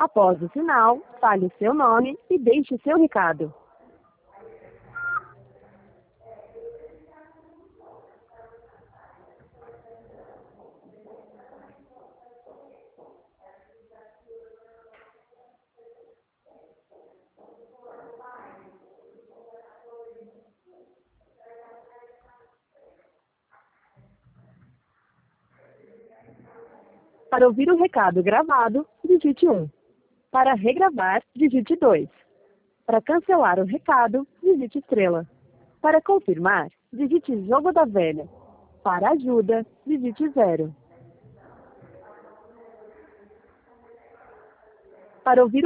Após o sinal, fale seu nome e deixe seu recado. Para ouvir o recado gravado, digite 1. Para regravar, digite 2. Para cancelar o recado, digite estrela. Para confirmar, digite jogo da velha. Para ajuda, digite 0. Para ouvir